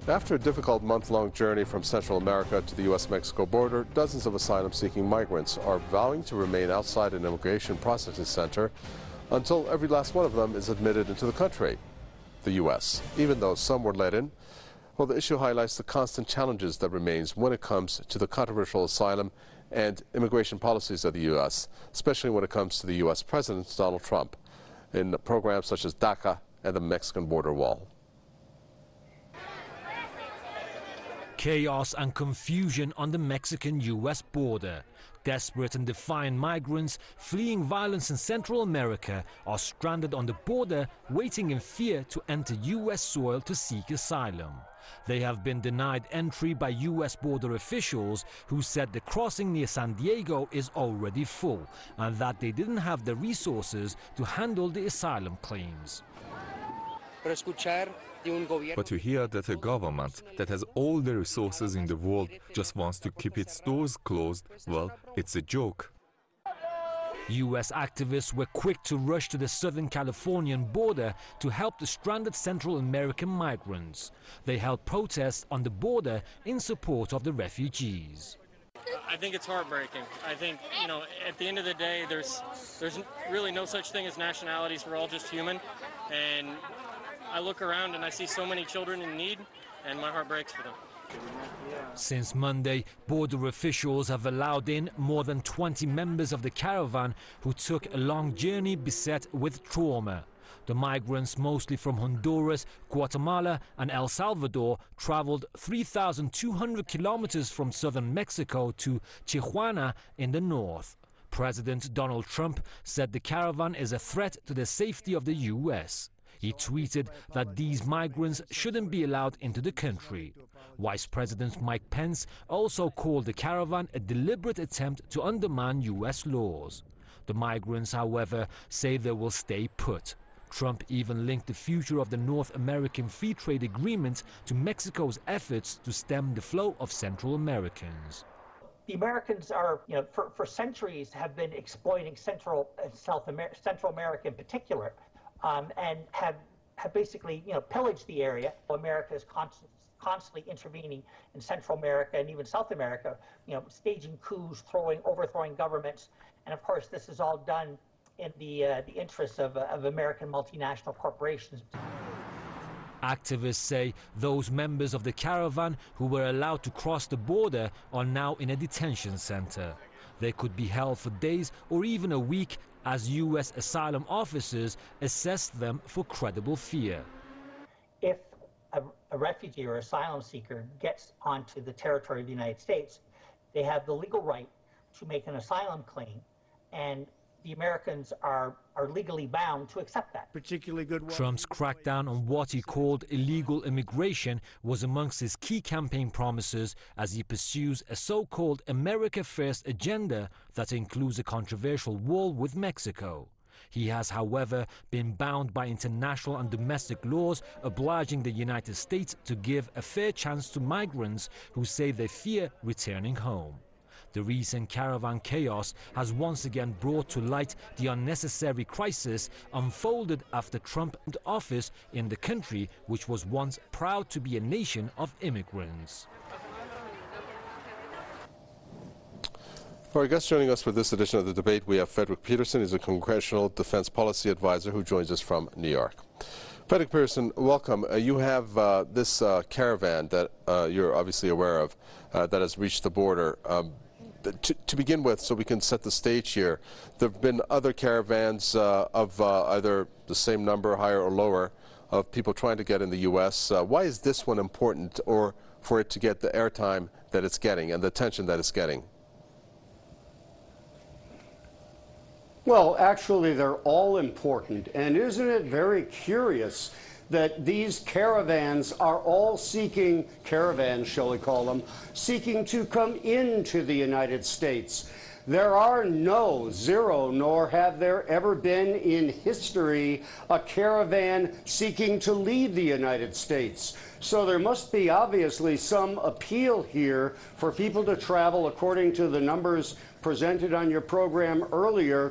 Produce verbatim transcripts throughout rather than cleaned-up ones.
After a difficult month-long journey from Central America to the U S Mexico border, dozens of asylum-seeking migrants are vowing to remain outside an immigration processing center until every last one of them is admitted into the country, the U S, even though some were let in. Well, the issue highlights the constant challenges that remains when it comes to the controversial asylum and immigration policies of the U S, especially when it comes to the U S President, Donald Trump, in programs such as DACA and the Mexican border wall. Chaos and confusion on the Mexican-U S border. Desperate and defiant migrants fleeing violence in Central America are stranded on the border, waiting in fear to enter U S soil to seek asylum. They have been denied entry by U S border officials who said the crossing near San Diego is already full and that they didn't have the resources to handle the asylum claims. But to hear that a government that has all the resources in the world just wants to keep its doors closed, well, it's a joke. U S activists were quick to rush to the Southern Californian border to help the stranded Central American migrants. They held protests on the border in support of the refugees. I think it's heartbreaking. I think, you know, at the end of the day, there's, there's really no such thing as nationalities. We're all just human. And I look around and I see so many children in need, and my heart breaks for them. Since Monday, border officials have allowed in more than twenty members of the caravan who took a long journey beset with trauma. The migrants, mostly from Honduras, Guatemala and El Salvador, traveled three thousand two hundred kilometers from southern Mexico to Tijuana in the north. President Donald Trump said the caravan is a threat to the safety of the U S. He tweeted that these migrants shouldn't be allowed into the country. Vice President Mike Pence also called the caravan a deliberate attempt to undermine U S laws. The migrants, however, say they will stay put. Trump even linked the future of the North American Free Trade Agreement to Mexico's efforts to stem the flow of Central Americans. The Americans are, you know, for, for centuries have been exploiting Central and South America, Central America in particular. Um, and have, have basically, you know, pillaged the area. America is const constantly intervening in Central America and even South America, you know, staging coups, throwing, overthrowing governments. And of course, this is all done in the, uh, the interests of, uh, of American multinational corporations. Activists say those members of the caravan who were allowed to cross the border are now in a detention center. They could be held for days or even a week as U S asylum officers assess them for credible fear. If a, a refugee or asylum seeker gets onto the territory of the United States, they have the legal right to make an asylum claim, and the Americans are, are legally bound to accept that. Particularly good one. Trump's crackdown on what he called illegal immigration was amongst his key campaign promises as he pursues a so-called America First agenda that includes a controversial wall with Mexico. He has, however, been bound by international and domestic laws obliging the United States to give a fair chance to migrants who say they fear returning home. The recent caravan chaos has once again brought to light the unnecessary crisis unfolded after Trump took office in the country which was once proud to be a nation of immigrants. Our guest joining us for this edition of the debate, we have Frederick Peterson. He's a Congressional Defense Policy Advisor who joins us from New York. Frederick Peterson, welcome. Uh, you have uh, this uh, caravan that uh, you're obviously aware of uh, that has reached the border. Um, To, to begin with, so we can set the stage here, there have been other caravans uh, of uh, either the same number, higher or lower, of people trying to get in the U S Uh, why is this one important, or for it to get the airtime that it's getting and the attention that it's getting? Well, actually, they're all important. And isn't it very curious that these caravans are all seeking, caravans shall we call them, seeking to come into the United States. There are no, zero, nor have there ever been in history a caravan seeking to leave the United States. So there must be obviously some appeal here for people to travel according to the numbers presented on your program earlier.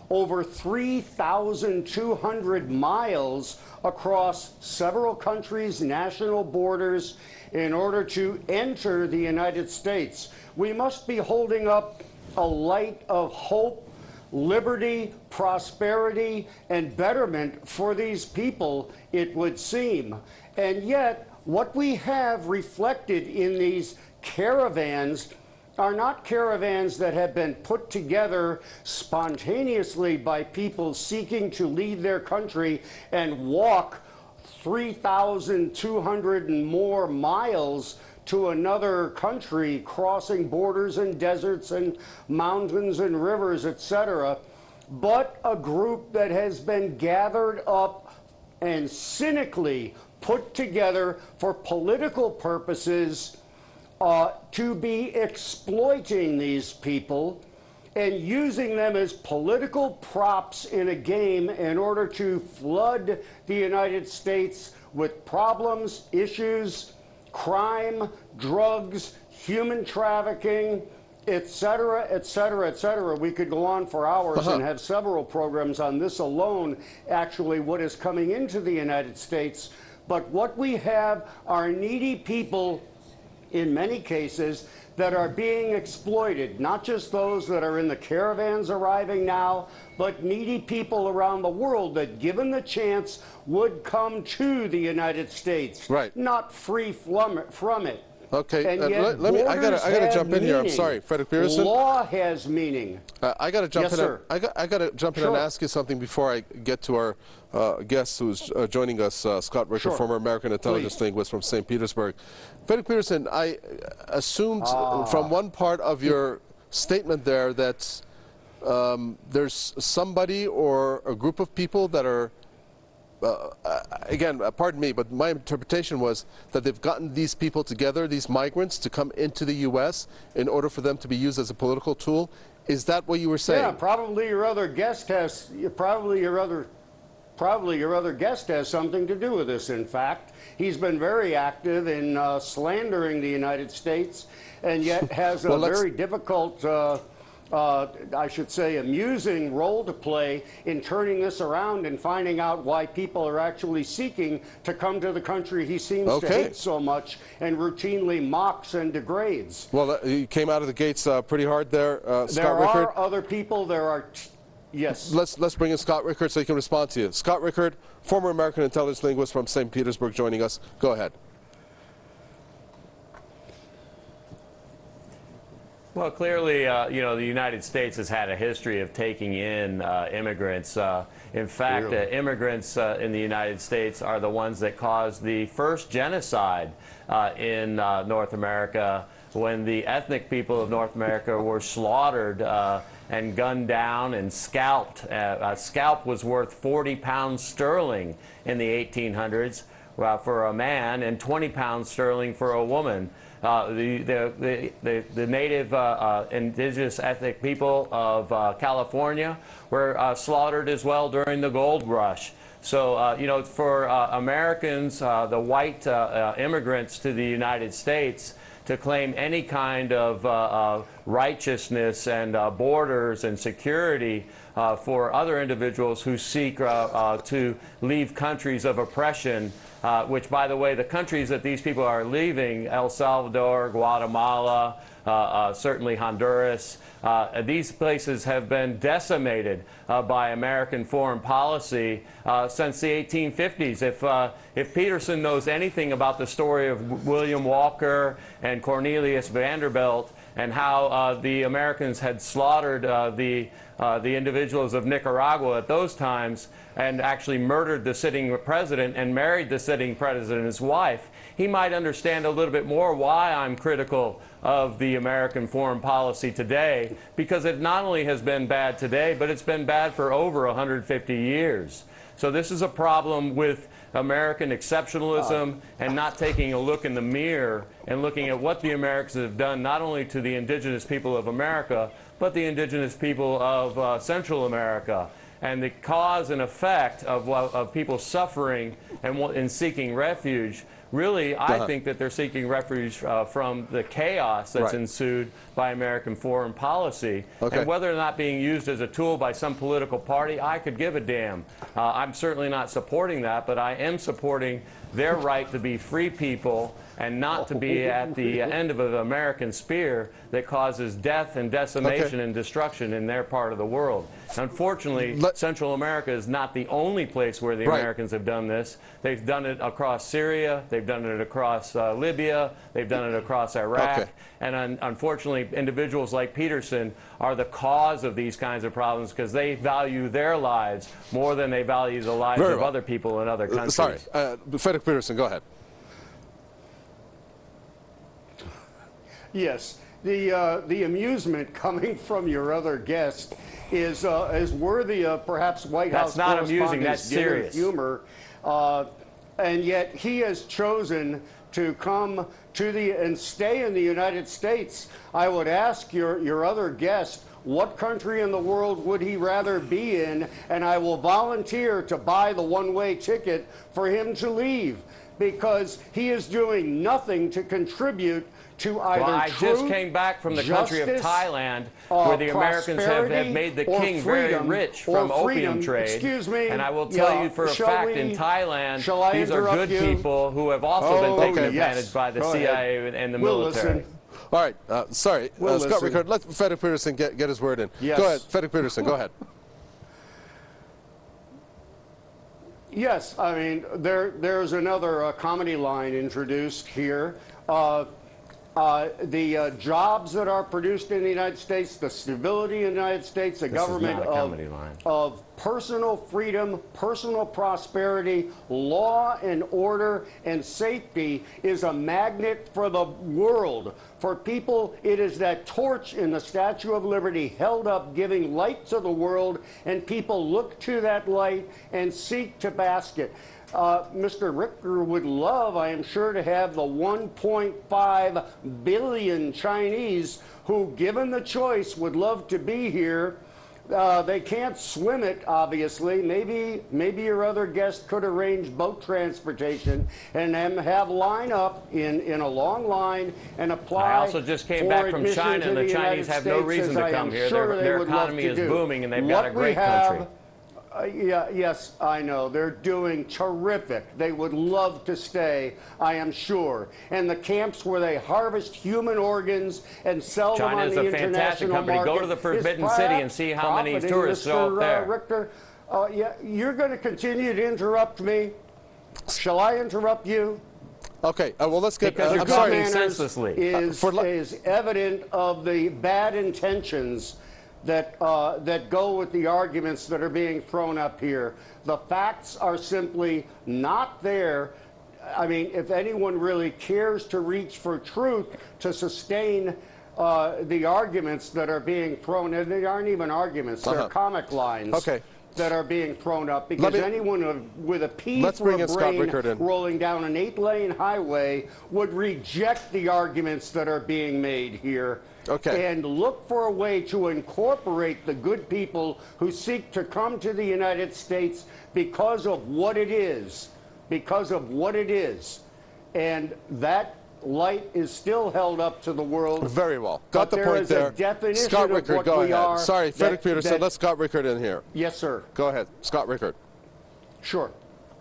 over three thousand two hundred miles across several countries' national borders in order to enter the United States. We must be holding up a light of hope, liberty, prosperity, and betterment for these people, it would seem. And yet, what we have reflected in these caravans are not caravans that have been put together spontaneously by people seeking to leave their country and walk three thousand two hundred and more miles to another country, crossing borders and deserts and mountains and rivers, et cetera, but a group that has been gathered up and cynically put together for political purposes uh, to be exploiting these people and using them as political props in a game in order to flood the United States with problems, issues, crime, drugs, human trafficking, et cetera, et cetera, et cetera. We could go on for hours uh-huh. and have several programs on this alone, actually, what is coming into the United States. But what we have are needy people, in many cases, that are being exploited, not just those that are in the caravans arriving now, but needy people around the world that, given the chance, would come to the United States, right. not free from it. From it. Okay, and uh, yet let, let me. I gotta. I gotta jump in meaning. here. I'm sorry, Frederick Peterson. Law has meaning. Uh, I gotta jump yes, in. Sir. And, I got. I gotta jump in sure. and ask you something before I get to our uh, guest who's uh, joining us, uh, Scott Rickard, sure. former American intelligence Please. linguist from Saint Petersburg. Frederick Peterson, I assumed ah. from one part of your statement there that um, there's somebody or a group of people that are. Uh, again, uh, pardon me, but my interpretation was that they've gotten these people together, these migrants, to come into the U S in order for them to be used as a political tool. Is that what you were saying? Yeah, probably your other guest has. Probably your other. Probably your other guest has something to do with this. In fact, he's been very active in uh, slandering the United States, and yet has a well, very difficult. Uh, Uh, I should say, amusing role to play in turning this around and finding out why people are actually seeking to come to the country he seems okay. to hate so much and routinely mocks and degrades. Well, uh, you came out of the gates uh, pretty hard there, uh, Scott there Rickard. There are other people. There are, t yes. Let's let's bring in Scott Rickard so he can respond to you. Scott Rickard, former American intelligence linguist from Saint Petersburg, joining us. Go ahead. Well, clearly, uh, you know, the United States has had a history of taking in uh, immigrants. Uh, in fact, really? uh, immigrants uh, in the United States are the ones that caused the first genocide uh, in uh, North America, when the ethnic people of North America were slaughtered uh, and gunned down and scalped. Uh, a scalp was worth forty pounds sterling in the eighteen hundreds uh, for a man, and twenty pounds sterling for a woman. Uh, the, the, the, the native uh, uh, indigenous ethnic people of uh, California were uh, slaughtered as well during the gold rush. So, uh, you know, for uh, Americans, uh, the white uh, uh, immigrants to the United States, to claim any kind of uh, uh, righteousness and uh, borders and security uh, for other individuals who seek uh, uh, to leave countries of oppression, uh, which, by the way, the countries that these people are leaving, El Salvador, Guatemala, uh, uh, certainly Honduras, uh, these places have been decimated uh, by American foreign policy uh, since the eighteen fifties. If, uh, if Peterson knows anything about the story of William Walker and Cornelius Vanderbilt and how uh, the Americans had slaughtered uh, the, uh, the individuals of Nicaragua at those times and actually murdered the sitting president and married the sitting president's wife, he might understand a little bit more why I'm critical of the American foreign policy today, because it not only has been bad today, but it's been bad for over one hundred fifty years. So this is a problem with American exceptionalism and not taking a look in the mirror and looking at what the Americans have done, not only to the indigenous people of America, but the indigenous people of uh, Central America. And the cause and effect of, of people suffering and, and seeking refuge really, I Uh-huh. think that they're seeking refuge uh, from the chaos that's Right. ensued by American foreign policy. Okay. And whether or not being used as a tool by some political party, I could give a damn. Uh, I'm certainly not supporting that, but I am supporting their right to be free people and not to be at the end of an American spear that causes death and decimation Okay. and destruction in their part of the world. Unfortunately, Let- Central America is not the only place where the Right. Americans have done this. They've done it across Syria, they've done it across uh, Libya, they've done it across Iraq, Okay. and un unfortunately, individuals like Peterson are the cause of these kinds of problems because they value their lives more than they value the lives Very of well. other people in other Uh, countries. Sorry, uh, Frederick Peterson, go ahead. Yes, the uh, the amusement coming from your other guest is uh, is worthy of perhaps White That's House not amusing, correspondent's that's dinner serious. humor, uh, and yet he has chosen to come to the and stay in the United States. I would ask your your other guest, what country in the world would he rather be in, and I will volunteer to buy the one-way ticket for him to leave, because he is doing nothing to contribute to either Well, I truth, just came back from the country of justice, Thailand, uh, where the Americans have, have prosperity, made the or king very freedom, rich or from opium freedom. trade. Excuse me. And I will tell Yeah, you for a shall fact, we- in Thailand, shall I these are interrupt good you? people who have also Oh, been taken okay, yes. advantage by the Go C I A ahead. and the We'll military. listen. All right, uh, sorry, We'll uh, Scott listen. Rickard, let Frederick Peterson get, get his word in. Yes. Go ahead, Frederick Peterson, go ahead. Yes, I mean, there, there's another uh, comedy line introduced here. Uh, uh, the uh, jobs that are produced in the United States, the stability in the United States, the This is government not a of, comedy line. of personal freedom, personal prosperity, law and order, and safety is a magnet for the world. For people, it is that torch in the Statue of Liberty held up, giving light to the world, and people look to that light and seek to bask it. Uh, Mister Ricker would love, I am sure, to have the one point five billion Chinese who, given the choice, would love to be here. Uh, they can't swim it, obviously. Maybe, maybe your other guest could arrange boat transportation and then have line up in, in a long line and apply. I also just came for back from admission China, to and the United Chinese have no States, reason as to I come am here. sure Their- they their would love economy to is do. booming, and they've got What a we great have- country. Uh, yeah, yes, I know. They're doing terrific. They would love to stay, I am sure. And the camps where they harvest human organs and sell China them on is the a fantastic international company. Go market to the Forbidden is City and see how many profiting, tourists show up Mister there. Uh, Richter, uh, yeah, you're going to continue to interrupt me. Shall I interrupt you? Okay, uh, well, let's get, Because uh, you're I'm sorry. talking Manners senselessly. Is, Uh, for li- is evident of the bad intentions that uh, that go with the arguments that are being thrown up here. The facts are simply not there. I mean, if anyone really cares to reach for truth to sustain uh, the arguments that are being thrown, and they aren't even arguments, they're Uh-huh. comic lines. Okay. That are being thrown up because me- anyone of- with a pea Let's for bring a in Scott brain Rickard in. rolling down an eight-lane highway would reject the arguments that are being made here. Okay. And look for a way to incorporate the good people who seek to come to the United States because of what it is, because of what it is. And that light is still held up to the world. Very well. Got But the there point is a there. definition Scott of Rickard, what go we ahead. are Sorry, that- Frederick Peterson, that- let Scott Rickard in here. Yes, sir. Go ahead, Scott Rickard. Sure.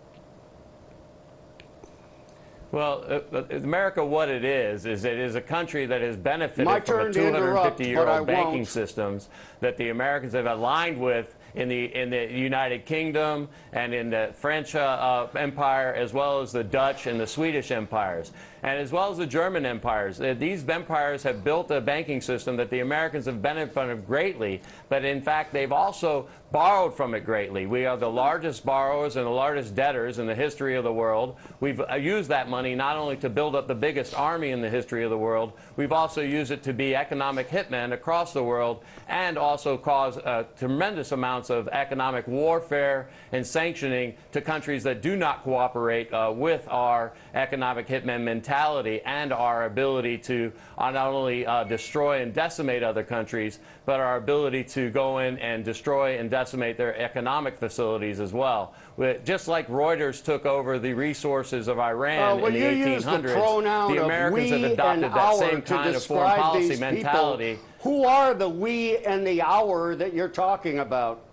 Well, uh, uh, America, what it is, is it is a country that has benefited My from a turn to interrupt, but I two hundred fifty-year-old banking won't. systems that the Americans have aligned with in the in the United Kingdom and in the French uh, uh, Empire, as well as the Dutch and the Swedish empires, and as well as the German empires. Uh, these empires have built a banking system that the Americans have benefited from greatly, but in fact, they've also borrowed from it greatly. We are the largest borrowers and the largest debtors in the history of the world. We've uh, used that money not only to build up the biggest army in the history of the world, we've also used it to be economic hitmen across the world and also cause uh, tremendous amounts of economic warfare and sanctioning to countries that do not cooperate uh, with our economic hitmen mentality and our ability to uh, not only uh, destroy and decimate other countries, but our ability to go in and destroy and decimate their economic facilities as well. Just like Reuters took over the resources of Iran uh, well, in the eighteen hundreds, the, the Americans have adopted that same kind of foreign policy mentality. Who are the we and the our that you're talking about?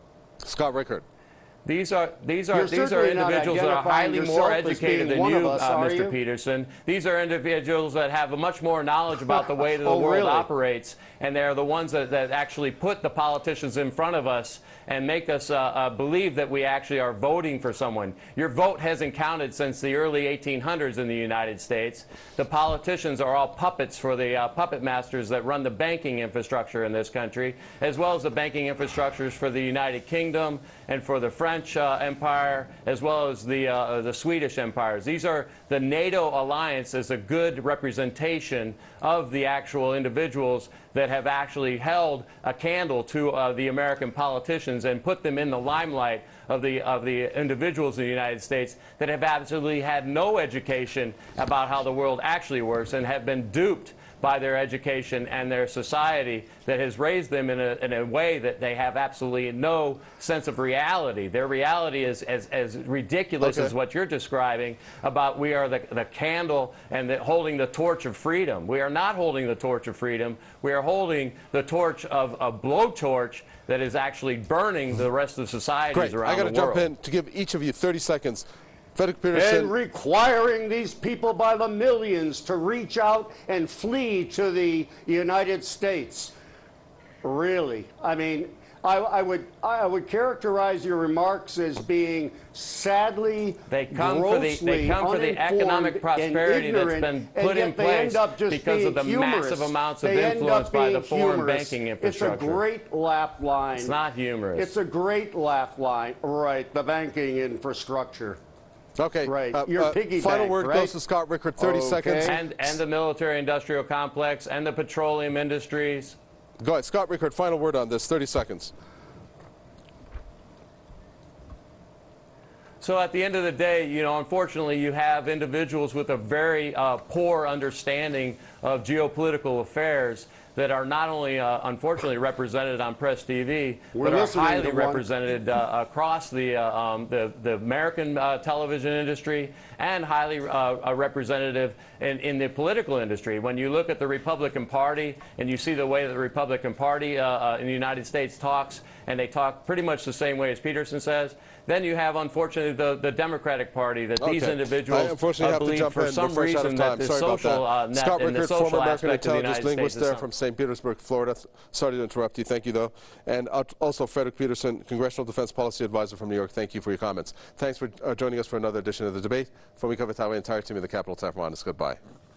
Scott Rickard. These are these are You're these are individuals that are highly more educated than you, us, uh, Mister you? Peterson. These are individuals that have much more knowledge about the way that the oh, world really? operates, and they're the ones that, that actually put the politicians in front of us and make us uh, uh, believe that we actually are voting for someone. Your vote hasn't counted since the early eighteen hundreds in the United States. The politicians are all puppets for the uh, puppet masters that run the banking infrastructure in this country, as well as the banking infrastructures for the United Kingdom and for the French uh, Empire, as well as the, uh, the Swedish empires. These are the NATO alliance is a good representation of the actual individuals that have actually held a candle to uh, the American politicians and put them in the limelight of the of the individuals in the United States that have absolutely had no education about how the world actually works and have been duped by their education and their society that has raised them in a, in a way that they have absolutely no sense of reality. Their reality is as, as ridiculous okay. as what you're describing about we are the, the candle and the, holding the torch of freedom. We are not holding the torch of freedom. We are holding the torch of a blowtorch that is actually burning the rest of societies Great. around I got the to world. jump in to give each of you thirty seconds. Frederick Peterson. And requiring these people by the millions to reach out and flee to the United States. Really? I mean, I, I would I would characterize your remarks as being sadly, They come for the they come for the economic prosperity that's been put in place because of the humorous. massive amounts of they influence by the foreign humorous. banking infrastructure. It's a great laugh line. It's not humorous. It's a great laugh line. Right, the banking infrastructure. Okay. Right. Uh, Your uh, piggy final bank, word right? goes to Scott Rickard. thirty Okay. seconds. and and the military-industrial complex and the petroleum industries. Go ahead. Scott Rickard, final word on this. thirty seconds. So at the end of the day, you know, unfortunately, you have individuals with a very uh, poor understanding of geopolitical affairs that are not only, uh, unfortunately, represented on Press T V, We're but are listening to highly one. represented uh, across the, uh, um, the the American uh, television industry and highly uh, representative in, in the political industry. When you look at the Republican Party and you see the way that the Republican Party uh, uh, in the United States talks, and they talk pretty much the same way as Peterson says, then you have, unfortunately, the, the Democratic Party that Okay. these individuals I unfortunately uh, have to believe jump for in. some We're fresh out of reason time. that the Sorry about social that. uh, net Scott and the Rickard, social former American aspect of the intelligence United linguist States is there some- from Saint Petersburg, Florida. Sorry to interrupt you. Thank you, though. And uh, also Frederick Peterson, Congressional Defense Policy Advisor from New York. Thank you for your comments. Thanks for uh, joining us for another edition of The Debate. From We Cover Taiwan, the entire team of the Capital Time, goodbye.